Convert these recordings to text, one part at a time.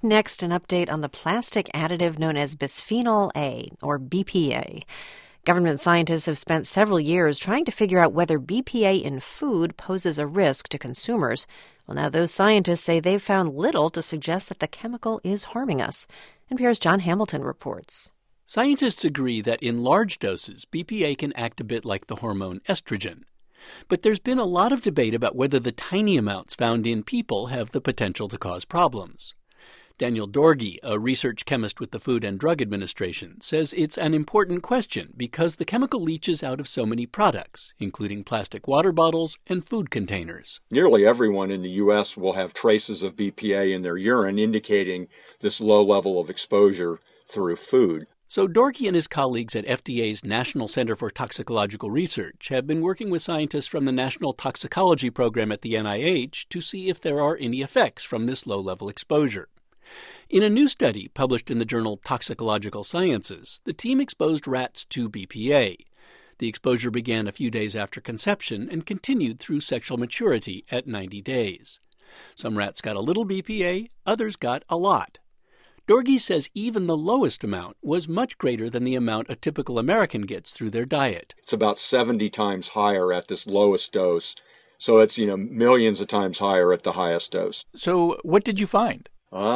next, an update on the plastic additive known as bisphenol A, or BPA. Government scientists have spent several years trying to figure out whether BPA in food poses a risk to consumers. Well, now those scientists say they've found little to suggest that the chemical is harming us. NPR's John Hamilton reports. Scientists agree that in large doses, BPA can act a bit like the hormone estrogen. But there's been a lot of debate about whether the tiny amounts found in people have the potential to cause problems. Daniel Dorgy, a research chemist with the Food and Drug Administration, says it's an important question because the chemical leaches out of so many products, including plastic water bottles and food containers. Nearly everyone in the U.S. will have traces of BPA in their urine, indicating this low level of exposure through food. So Dorgy and his colleagues at FDA's National Center for Toxicological Research have been working with scientists from the National Toxicology Program at the NIH to see if there are any effects from this low-level exposure. In a new study published in the journal Toxicological Sciences, the team exposed rats to BPA. The exposure began a few days after conception and continued through sexual maturity at 90 days. Some rats got a little BPA, others got a lot. Dorgy says even the lowest amount was much greater than the amount a typical American gets through their diet. It's about 70 times higher at this lowest dose, so it's, millions of times higher at the highest dose. So what did you find?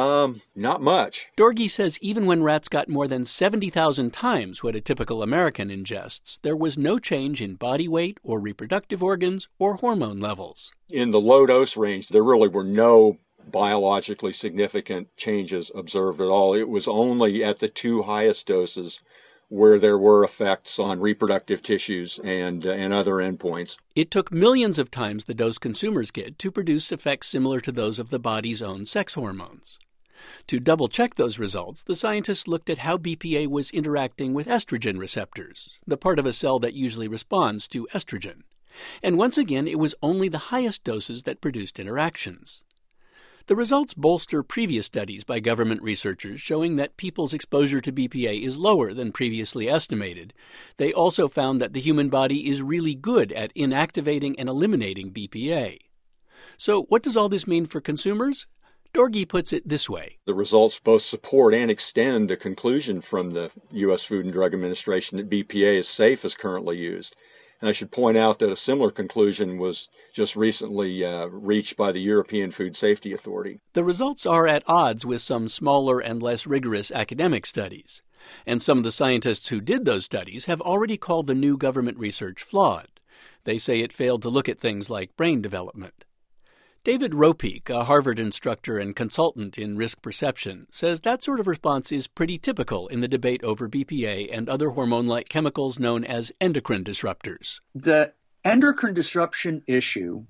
Not much. Dorgy says even when rats got more than 70,000 times what a typical American ingests, there was no change in body weight or reproductive organs or hormone levels. In the low dose range, there really were no biologically significant changes observed at all. It was only at the two highest doses where there were effects on reproductive tissues and other endpoints. It took millions of times the dose consumers get to produce effects similar to those of the body's own sex hormones. To double-check those results, the scientists looked at how BPA was interacting with estrogen receptors, the part of a cell that usually responds to estrogen. And once again, it was only the highest doses that produced interactions. The results bolster previous studies by government researchers showing that people's exposure to BPA is lower than previously estimated. They also found that the human body is really good at inactivating and eliminating BPA. So what does all this mean for consumers? Dorgy puts it this way. The results both support and extend a conclusion from the U.S. Food and Drug Administration that BPA is safe as currently used. And I should point out that a similar conclusion was just recently reached by the European Food Safety Authority. The results are at odds with some smaller and less rigorous academic studies. And some of the scientists who did those studies have already called the new government research flawed. They say it failed to look at things like brain development. David Ropeek, a Harvard instructor and consultant in risk perception, says that sort of response is pretty typical in the debate over BPA and other hormone-like chemicals known as endocrine disruptors. The endocrine disruption issue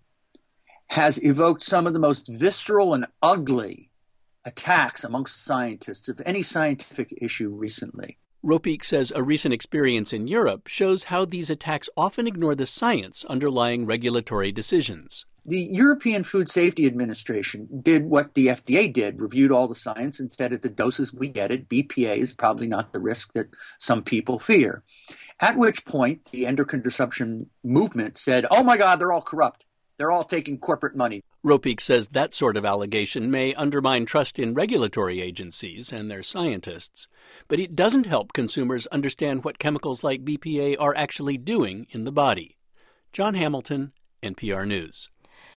has evoked some of the most visceral and ugly attacks amongst scientists of any scientific issue recently. Ropeek says a recent experience in Europe shows how these attacks often ignore the science underlying regulatory decisions. The European Food Safety Administration did what the FDA did, reviewed all the science and said at the doses we get it, BPA is probably not the risk that some people fear. At which point, the endocrine disruption movement said, oh my God, they're all corrupt. They're all taking corporate money. Ropeek says that sort of allegation may undermine trust in regulatory agencies and their scientists, but it doesn't help consumers understand what chemicals like BPA are actually doing in the body. John Hamilton, NPR News.